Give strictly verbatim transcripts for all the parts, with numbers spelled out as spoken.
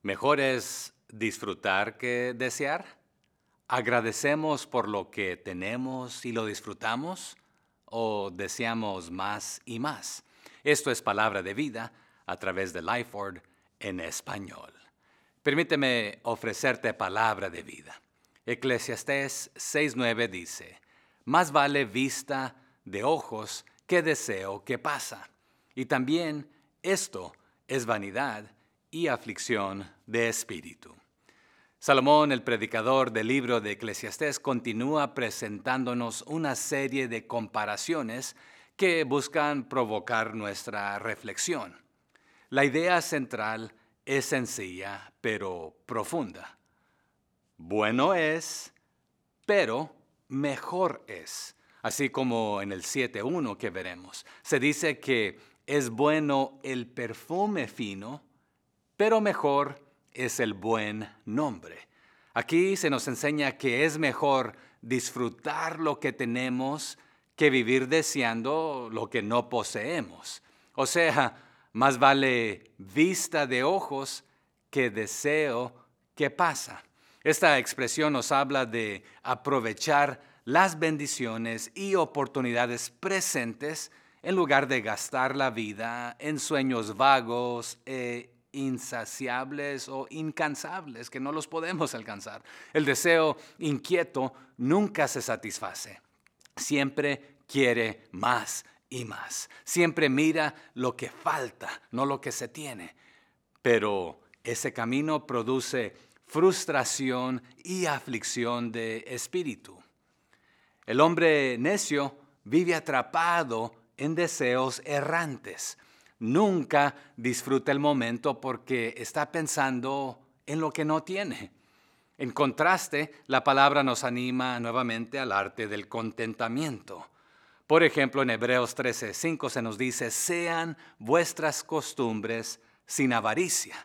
Mejor es disfrutar que desear. ¿Agradecemos por lo que tenemos y lo disfrutamos? ¿O deseamos más y más? Esto es Palabra de Vida a través de Lifeword en español. Permíteme ofrecerte palabra de vida. Eclesiastés seis nueve dice, más vale vista de ojos que deseo que pasa. Y también esto es vanidad y aflicción de espíritu. Salomón, el predicador del libro de Eclesiastés, continúa presentándonos una serie de comparaciones que buscan provocar nuestra reflexión. La idea central es sencilla, pero profunda. Bueno es, pero mejor es. Así como en el siete uno que veremos. Se dice que es bueno el perfume fino, pero mejor es el buen nombre. Aquí se nos enseña que es mejor disfrutar lo que tenemos que vivir deseando lo que no poseemos. O sea, más vale vista de ojos que deseo que pasa. Esta expresión nos habla de aprovechar las bendiciones y oportunidades presentes en lugar de gastar la vida en sueños vagos e insaciables o incansables que no los podemos alcanzar. El deseo inquieto nunca se satisface. Siempre quiere más y más. Siempre mira lo que falta, no lo que se tiene. Pero ese camino produce frustración y aflicción de espíritu. El hombre necio vive atrapado en deseos errantes. Nunca disfruta el momento porque está pensando en lo que no tiene. En contraste, la palabra nos anima nuevamente al arte del contentamiento. Por ejemplo, en Hebreos trece cinco se nos dice, sean vuestras costumbres sin avaricia,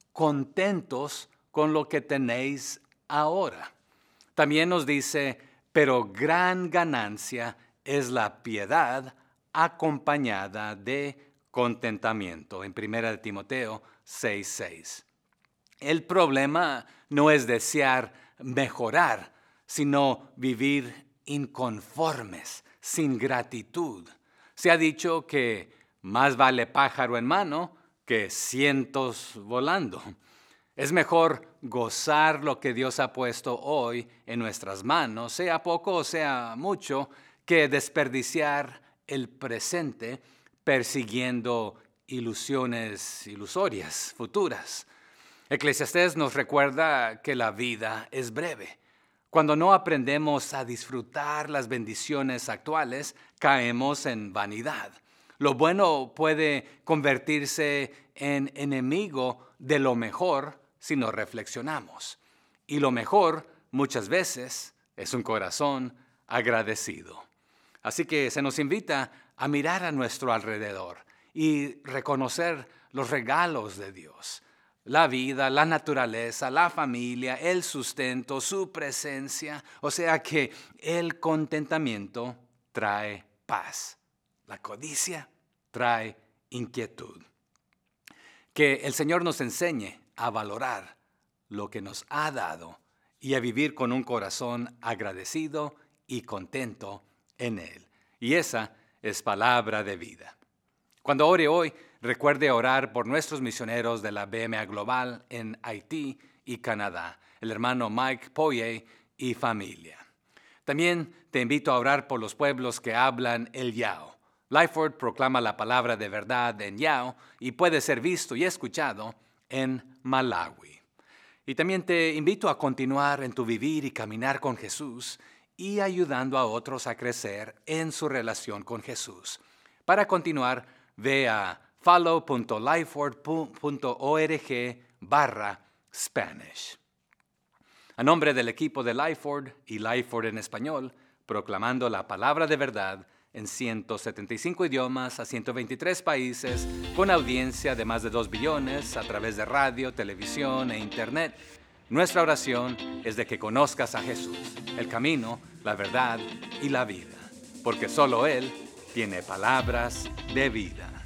contentos con lo que tenéis ahora. También nos dice, pero gran ganancia es la piedad acompañada de contentamiento, en primera de Timoteo seis seis. El problema no es desear mejorar, sino vivir inconformes, sin gratitud. Se ha dicho que más vale pájaro en mano que cientos volando. Es mejor gozar lo que Dios ha puesto hoy en nuestras manos, sea poco o sea mucho, que desperdiciar el presente persiguiendo ilusiones ilusorias, futuras. Eclesiastés nos recuerda que la vida es breve. Cuando no aprendemos a disfrutar las bendiciones actuales, caemos en vanidad. Lo bueno puede convertirse en enemigo de lo mejor si no reflexionamos. Y lo mejor, muchas veces, es un corazón agradecido. Así que se nos invita a mirar a nuestro alrededor y reconocer los regalos de Dios. La vida, la naturaleza, la familia, el sustento, su presencia. O sea que el contentamiento trae paz. La codicia trae inquietud. Que el Señor nos enseñe a valorar lo que nos ha dado y a vivir con un corazón agradecido y contento en Él. Y esa es palabra de vida. Cuando ore hoy, recuerde orar por nuestros misioneros de la B M A Global en Haití y Canadá, el hermano Mike Poye y familia. También te invito a orar por los pueblos que hablan el Yao. Lifeword proclama la palabra de verdad en Yao y puede ser visto y escuchado en Malawi. Y también te invito a continuar en tu vivir y caminar con Jesús y ayudando a otros a crecer en su relación con Jesús. Para continuar, ve a follow punto lifeword punto org barra Spanish. A nombre del equipo de Lifeword y Lifeword en español, proclamando la palabra de verdad en ciento setenta y cinco idiomas a ciento veintitrés países, con audiencia de más de dos billones a través de radio, televisión e internet. Nuestra oración es de que conozcas a Jesús, el camino, la verdad y la vida, porque solo Él tiene palabras de vida.